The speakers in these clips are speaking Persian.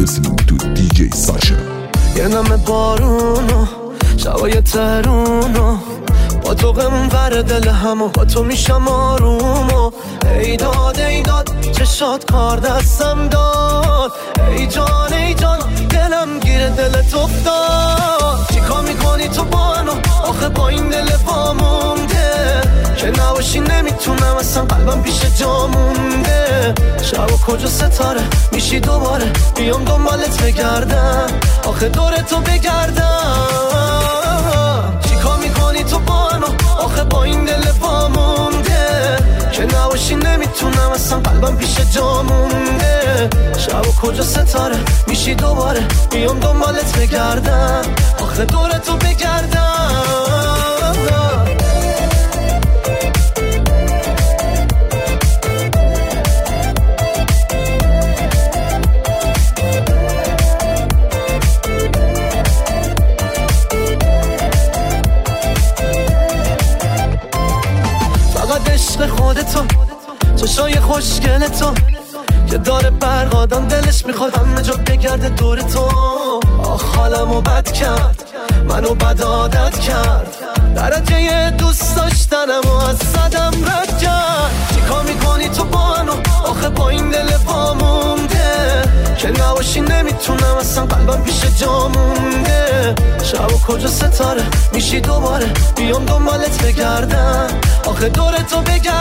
listening to DJ Sasha. یه نم بارونو شبای ترونو با تو غم بر دل همو با تو میشم آرومو ای داد چشات کار دستم داد ای جان دلم گیره دلت افتاد چیکار میکنی تو با منو آخه با این دل وامونده که نباشی نمیتونم اصلا قلبم پیش جا مونده شب و کجا ستاره میشی دوباره بیام دنبالت بگردم آخه دور تو بگردم چیکار میکنی تو با منو آخه با این دل وامونده که نباشی نمیتونم اصلا قلبم پیش جا مونده شب و کجا ستاره میشی دوباره بیام دنبالت بگردم آخه دور تو بگردم عشق خودتو چشای خوشگل تو که داره برق آدم دلش میخواد همه جا بگرده دور تو آخ حالمو بد کرد منو بد عادت کرد درجه دوست داشتنمو از صدم رد کرد چیکار میکنی تو با منو آخه با این دل وامونده که نباشی نمیتونم اصلا قلبم پیش جا مونده شب و کجا ستاره میشی دوباره بیام دنبالت بگردم آخه دور تو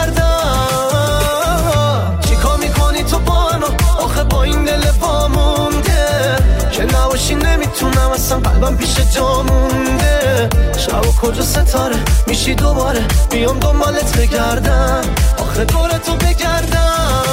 بگردم چیکار میکنی تو با منو آخه با این دل وامونده که نباشی نمیتونم اصلا قلبم پیش جا مونده شب و کجا ستاره میشی دوباره بیام دنبالت بگردم آخه دور تو بگردم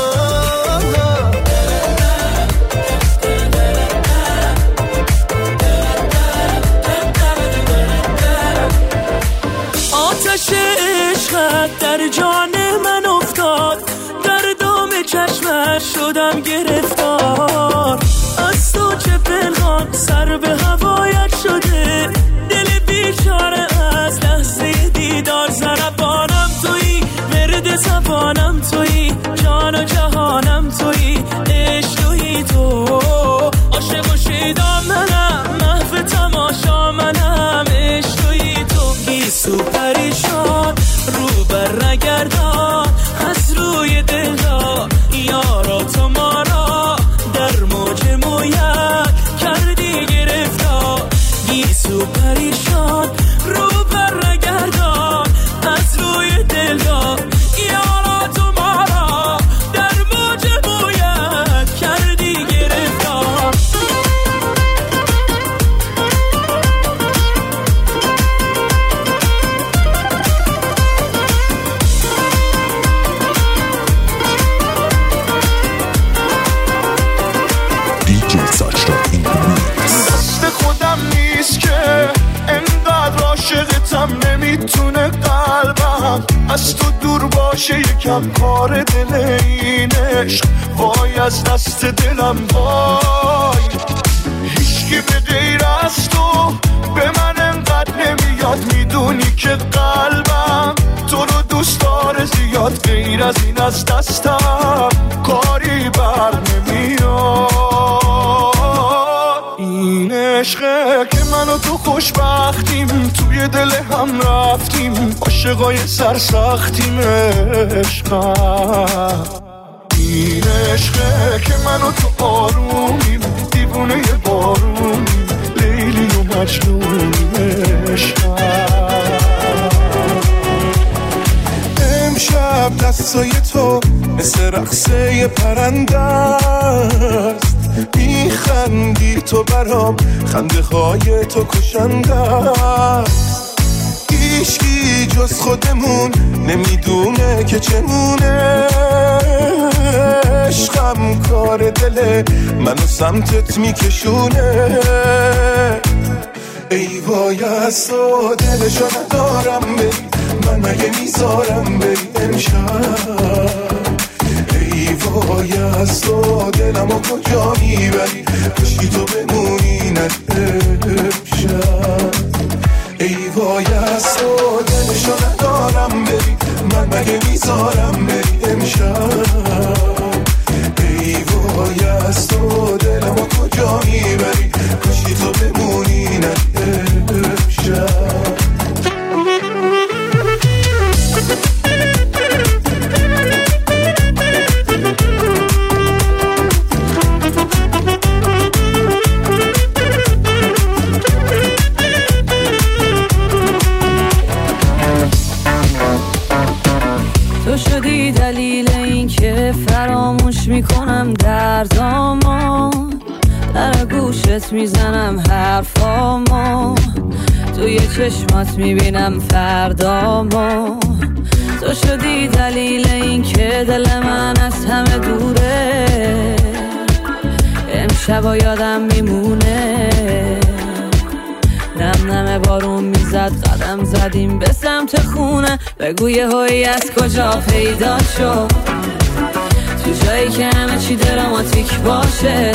آتش عشقت در جان من افتاد در دام چشمش شدم گرفتار از تو چه پنهان سر به هوایت شده دل بیچاره از لحظه دیدار ضربانم تویی ورد زبانم تویی جان و جهانم تویی عشق تویی تو عاشق و شیدا منم محو تماشا منم عشق تویی تو گیسو پریشان رو بر نگردان از روی دل را یارا تو ما را در موج مویت کردی گرفتار گیسو پریشان رو بر نگردان از روی دل را یارا تو ما را در موج مویت کردی گرفتار دست خودم نیست که انقدر عاشقتم نمیتونه قلبم از تو دور باشه یکم کار دل این عشق وای از دست دلم وای هیچکی به غیر از تو به من انقدر نمیاد میدونی که قلبم تو رو دوست داره زیاد غیر از این از دستم کاری بر نمیاد این عشقه که من و تو خوشبختیم توی دل هم رفتیم عاشقای سرسختیم عشقم این عشقه که من و تو آرومیم دیوونه بارونیم لیلی و مجنونیم عشقم امشب دستای تو مثل رقصه پرنده است میخندی تو برام خنده های تو کشنده است هیچکی جز خودمون نمیدونه که چمونه عشقم کار دل منو سمتت میکشونه ای وای از تو دلشو ندارم بری من مگه میذارم بری امشب ای وای از تو دلمو کجا میبری کشی تو بمونی امشب ای وای از تو دلشو ندارم بری من مگه میذارم بری امشب ای وای از تو دلمو کجا میکنم دردامو، در گوشت میزنم حرفامو، توی چشمات میبینم فردامو. تو شدی دلیل این که دل من از همه دوره، امشبا یادم میمونه. نم نم بارون میزد، قدم زدیم به سمت خونه. بگو یه هایی از کجا پیدا شد، تو جایی که همه چی دراماتیک باشه.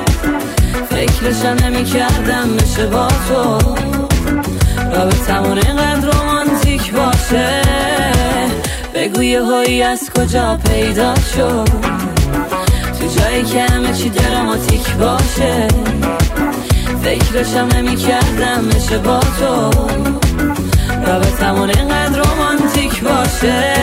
فکرشم نمی کردم بشه با تو، رابطمون اینقدر رومانتیک باشه. بگو یه هایی از کجا پیدا شد، تو جایی که همه چی دراماتیک باشه. فکرشم نمی کردم بشه با تو، رابطمون اینقدر رومانتیک باشه.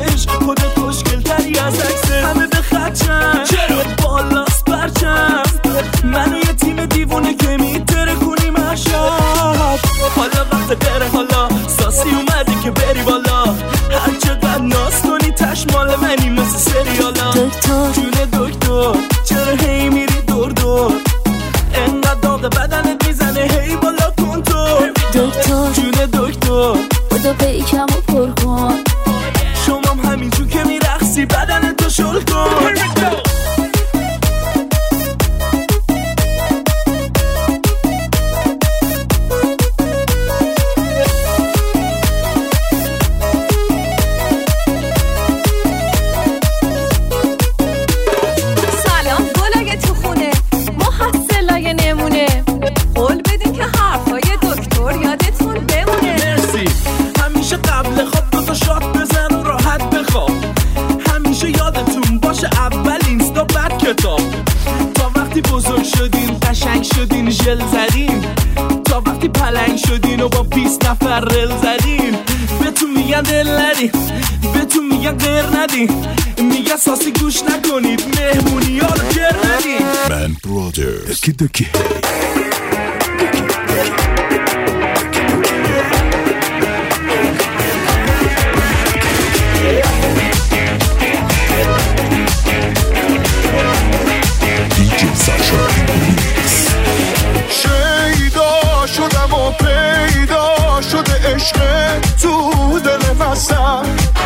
خودت خوشگل تری از عکسه، همه به خدشم چرا بالاست برچم بزرگ شدین قشنگ شدین ژل زدین تا وقتی پلنگ شدین و با 20 نفر رل زدین بهتون میگن دل ندین بهتون میگن غیر ندین میگن ساسی گوش نکنید مهمونی ها رو گر ندین من برادرز دکی دکی دیجی ساشا شیدا شدم و پیدا شده عشق تو دل وسط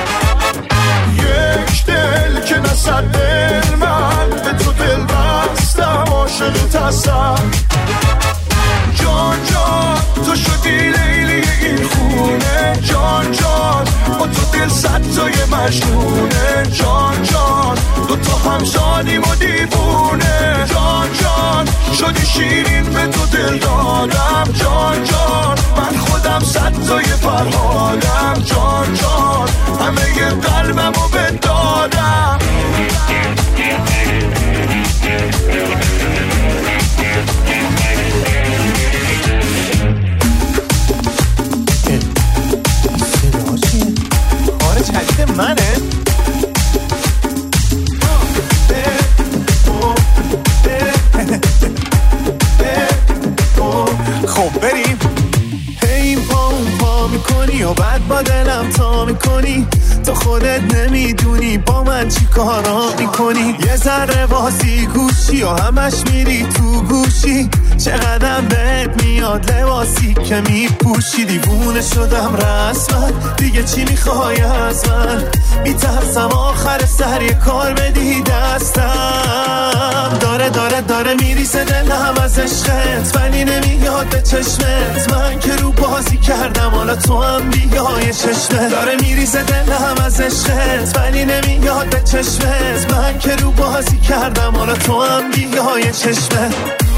یک دل که نصد دل من به تو دل بستم عاشق تصم جان جان تو شدی لیلی این خونه جان جان با تو دل صد تای مجنونه جان جان دوتا همسانیم و دیوونه جان جان شدی شیرین به تو دل دادم جان جان من خودم صد تای فرهادم جان جان همه ی قلبمو بدادم آره جدید منه خب بریم هی پا میکنی و بعد با دلم تا میکنی تو خودت نمیدونی با من چی کارا میکنی یه ذره بازی گوشی و همش میری تو گوشی چقدر بهت میاد لباسی که میپوشی دیوونه شدم رسما دیگه چی میخوای از من میترسم آخر سر یه کار بدی دستم داره میریزه دلم از عشقت ولی نمیاد به چشمت من که رو بازی کردم حالا تو هم بیای چشمت داره میریزه دلم از عشقت ولی نمیاد به چشمت من که رو بازی کردم حالا تو هم بیای چشمت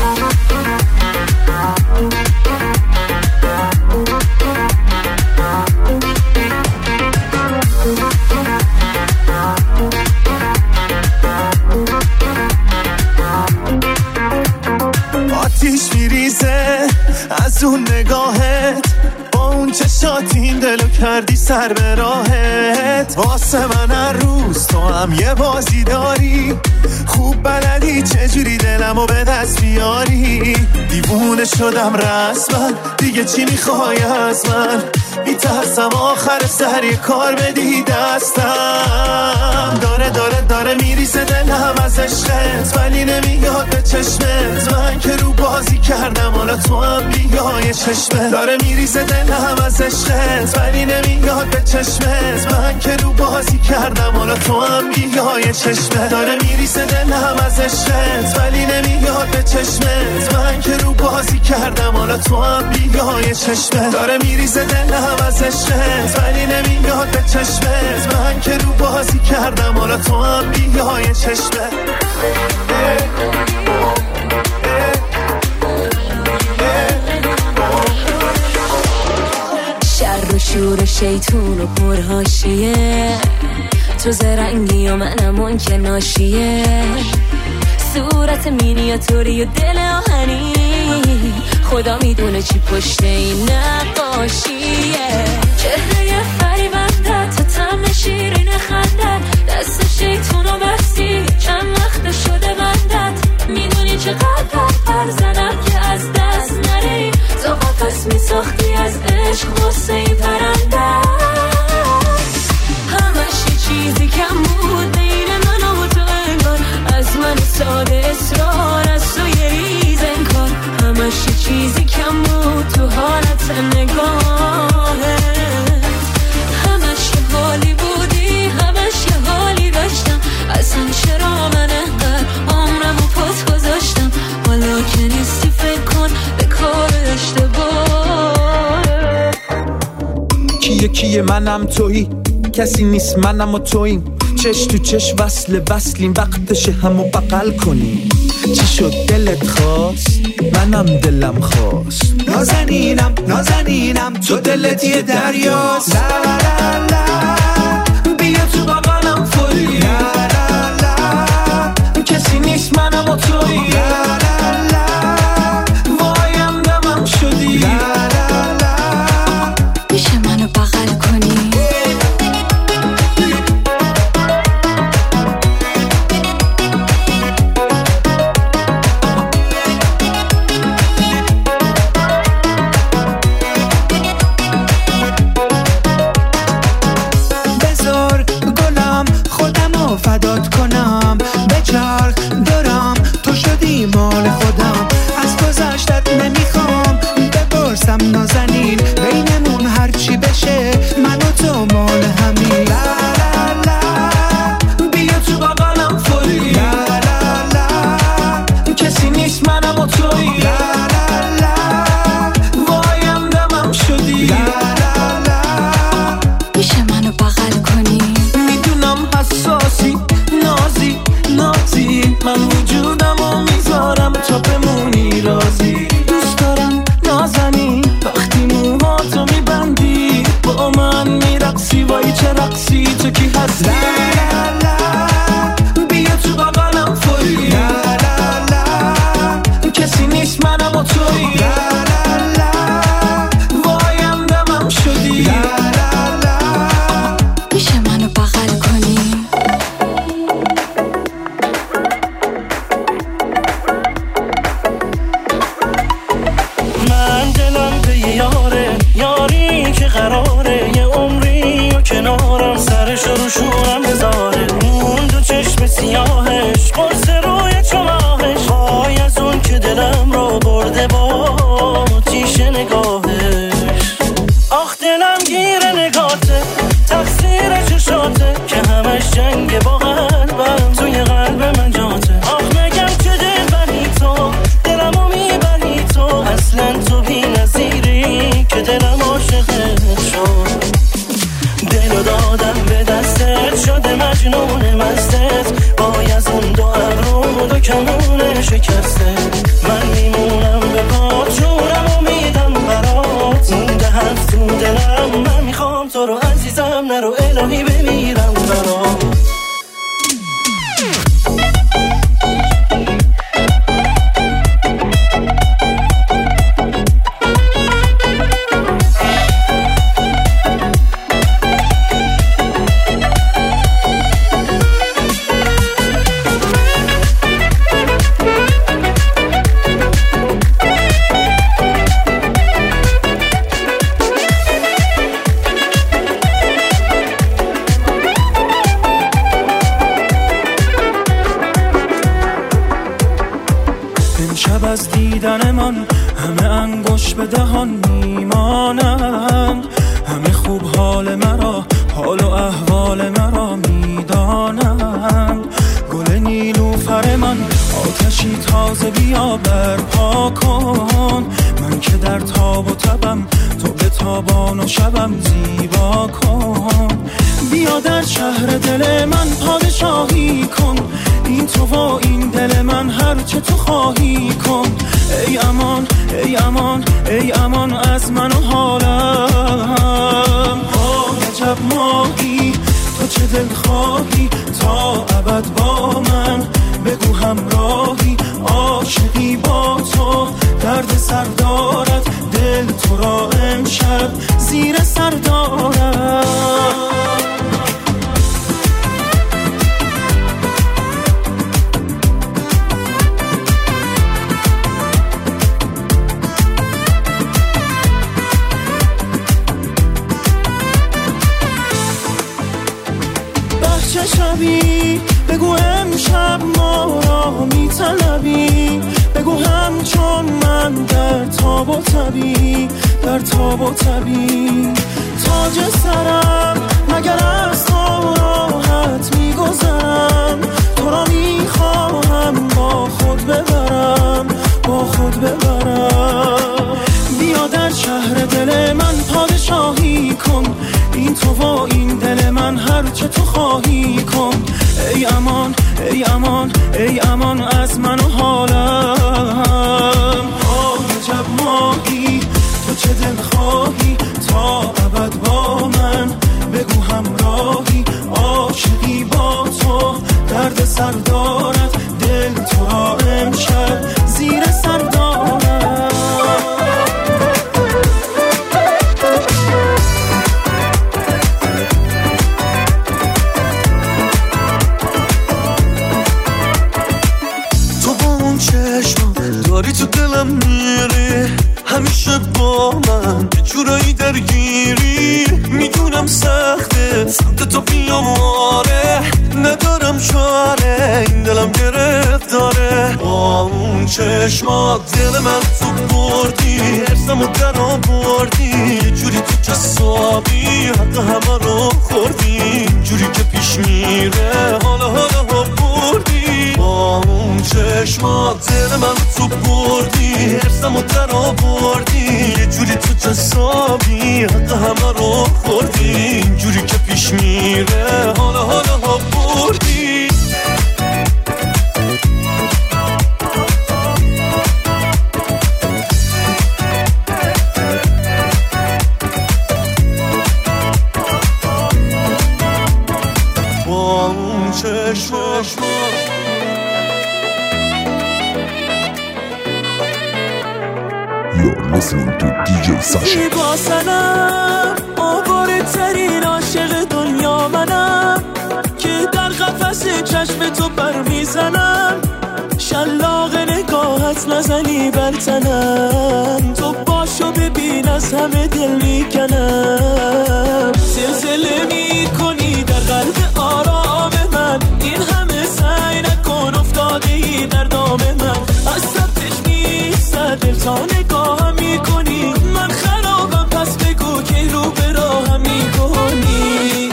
آتیش میریزه از اون نگاهت با اون چشات این دلو کردی سر به راهت واسه من هر روز تو هم یه بازی داری خوب بلدی چجوری دلمو به دست بیاری دیوونه شدم رسما دیگه چی میخوای از من میترسم آخر سر یه کار بدی دستم داره میریزه دلم از عشقت ولی نمیاد به چشمت من که رو بازی کردم حالا تو هم بیای چشمت داره میریزه دلم از عشقت ولی نمیاد به چشمت من که رو بازی کردم حالا تو هم بیای چشمت داره میریزه دلم از عشقت ولی نمیاد به چشمت من که رو بازی کردم حالا تو هم بیای چشمت داره میریزه دلم از عشقت ولی نمیاد به چشمت من که رو بازی کردم حالا تو هم بیای چشمت شر و شور و شیطون و پرهاشیه تو زرنگی و منم اون که ناشیه صورت مینیاتوری و دل آهنی خدا میدونه چی پشت این نقاشیه چهره فریبنده تو طعم شیرین خنده دست شیطون و بستی چند وقت شده بندت میدونی چقدر پر زدم که از دست نری تو قفس میساختی از عشق واسه این پرنده همش یه چیزی کم بود بین من و تو انگار از من ساده اصرار از تو یه ریز انکار همش یه چیزی کم بود تو حالت نگاهه همش یه حالی بودی همش یه حالی داشتم اصلا چرا من انقدر عمرمو پاس گذاشتم حالا که نیستی فکر کن به کار اشتباه کیه منم تویی کسی نیست منم و توییم چش تو چش وصلیم وقتشه همو بغل کنیم چی شد دلت خواست منم دلم خواست نازنینم تو دلت یه دریاست لا لا لا بیا تو بغلم فوری لا لا لا کسی نیست منم و توییم لا لا بیقراره، یه عمری و کنارم سرش رو شورم بذاره. اون دو چشم سیاهش قرص روی چماهش، وای از اون که دلم رو برده با تیش نگاهش. آخ دلم گیر نگاته، تقصیر چشاته که همش جنگ با قلبم، توی قلب من جاته. آخ مگم چه دل بری تو، دلمو میبری تو، اصلا تو بی نظیری که دلم عاشقت شد. دلو دادم به دستت، شده مجنون مستت، وای از اون دو ابرو دو کمون شکسته. من میمونم به پات، جونمو میدم برات، مونده هست تو دلم، من میخوام تو رو عزیزم، نرو الهی بمیرم برات. از دیدن من همه انگوش به دهان میمانند، همه خوب حال مرا، حال و احوال مرا میدانند. گل نیلوفر من آتشی تازه بیا برپا کن، من که در تاب و تبم تو به تابان و شبم زیبا کن. بیا در شهر دل من پادشاهی کن، این تو و این دل من هر چه تو خواهی کن. ای امان ای امان ای امان از من و حالم. عجب ماهی تو چه دل خواهی تا ابد با من، بگو همراهی عاشقی با تو. درد سر دارد دل تو را امشب زیر سر دارد. چه شبی بگو امشب ما را میطلبی، بگو همچون من در تاب و تبی، در تاب و تبی. تاج سرم مگر از تو راحت میگذرم، تو را میخواهم با خود ببرم، با خود ببرم. بیا در شهر دل من پادشاهی کن، این تو و این دل من هر چه تو خواهی کن. ای امان ای امان ای امان از من و حالم. عجب ماهی تو چه دل خواهی تا ابد با من، بگو همراهی عاشقی با تو. درد سر دارد دل تو را امشب زیر سر دارد. داری تو دلم میری، همیشه با من یه جورایی درگیری. میدونم سخته سمت تو بیاماره، ندارم چاره این دلم گرفتاره. با اون چشمات دل من تو بردی، ارسم و در آوردی. یه جوری تو جسابی حتی همه رو خوردی، جوری که پیش میره حالا بردی. با اون چشمات دل من تو بردی، ارسم و در آوردی. یه جوری تو جسابی حتی همه رو خوردی، جوری که پیش میره حالا بردی. با اون چشمات You're listening to DJ Sasha. با سنم آواره ترین عاشق دنیا منم، که در قفس چشم تو پر میزنم. شلاق نگاهت نزنی بر تنم، تو باش چشاشو ببین از همه دل میکنم. زلزله میکنی در قلب آرام من، این همه سعی نکن افتاده ای در دام من. از سبتش میستد دل تا نگاهم میکنی، من خرابم پس بگو که رو به راهم میکنی.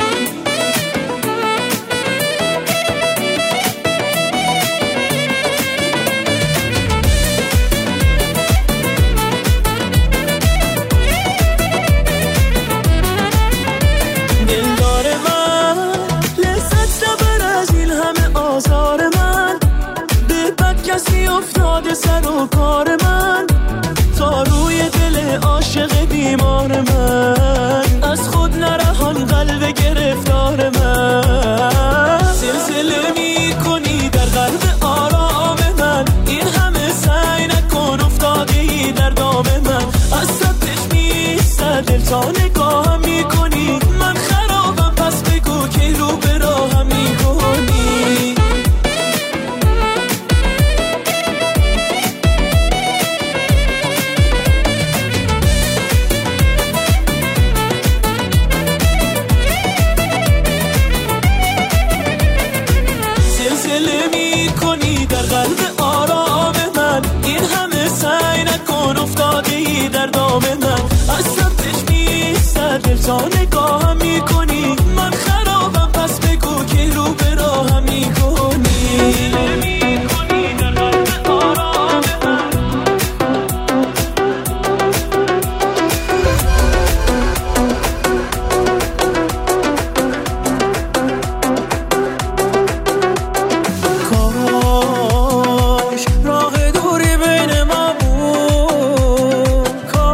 افتاده سر و کار من، تا روی دل عاشق بیمار من. از خود نرهان قلب گرفتار من. زلزله میکنی در قلب آرام من، این همه سعی نکن افتاده ای در دام من. از سبتش میستد دل تا نگاهم میکنی، من خرابم پس بگو که رو به راهم میکنی. در دام من، از سمتش میستد دل تا نگاهم میکنی، من خرابم پس بگو که رو به راهم میکنی. در قلب آرام من. کاش راه دوری بین ما بود،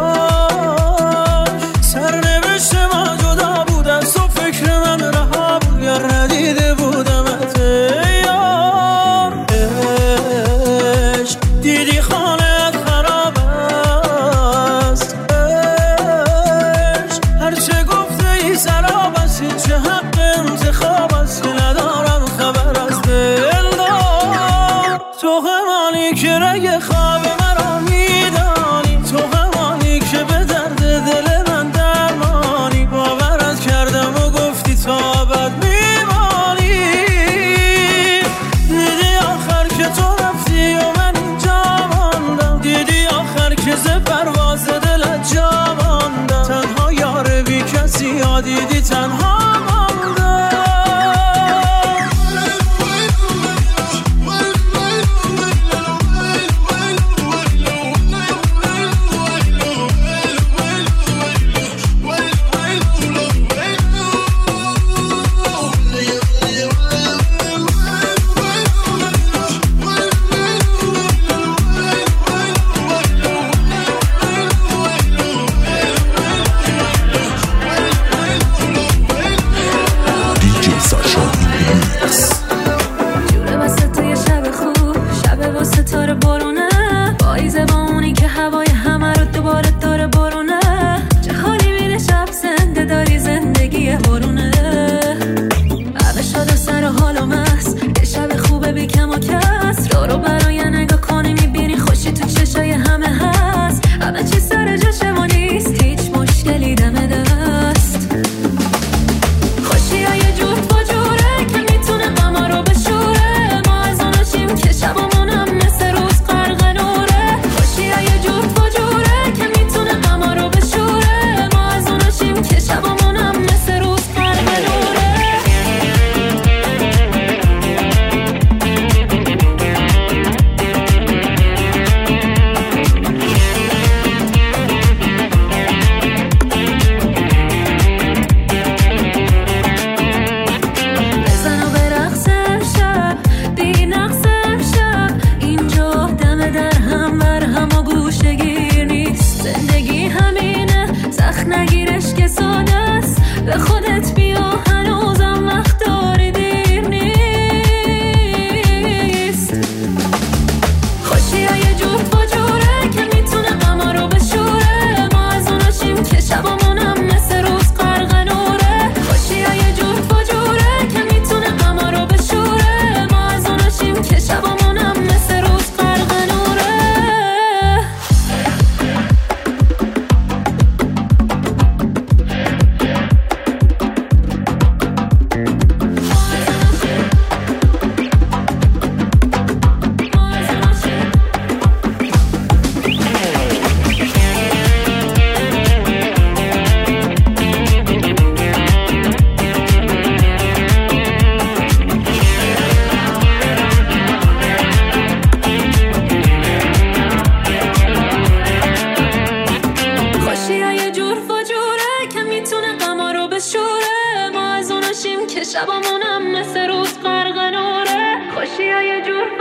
سرنوشت ما جدا بود از تو، فکر من رها بود یا ندیده بودمت یار. عشق دیدی خانه‌ات خراب است، عشق هرچه گفته ای سراب است، هیچ حق انتخاب است که ندارم خبر از دلدار. تو همانی که رگ خواب مرا میدانی، تو همانی که به درد دل من درمانی. باورت کردم و گفتی تا ابد میمانی، دیدی آخر که تو رفتی و من اینجا ماندم، دیدی آخر که ز پرواز دلت جا ماندم. تنها یار بی کسی یا دیدی تنها ماندم.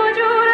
وجود